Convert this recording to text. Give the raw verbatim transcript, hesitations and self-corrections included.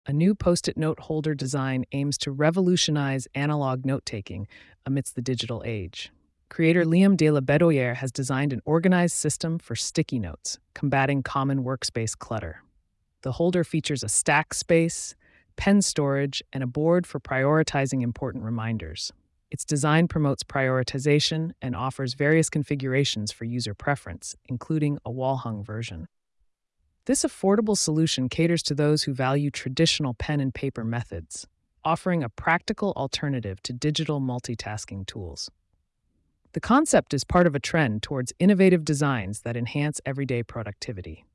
A new post-it note holder design aims to revolutionize analog note-taking amidst the digital age. Creator Liam de la Bedoyere has designed an organized system for sticky notes, combating common workspace clutter. The holder features a stack space, pen storage, and a board for prioritizing important reminders. Its design promotes prioritization and offers various configurations for user preference, including a wall-hung version. This affordable solution caters to those who value traditional pen and paper methods, offering a practical alternative to digital multitasking tools. The concept is part of a trend towards innovative designs that enhance everyday productivity.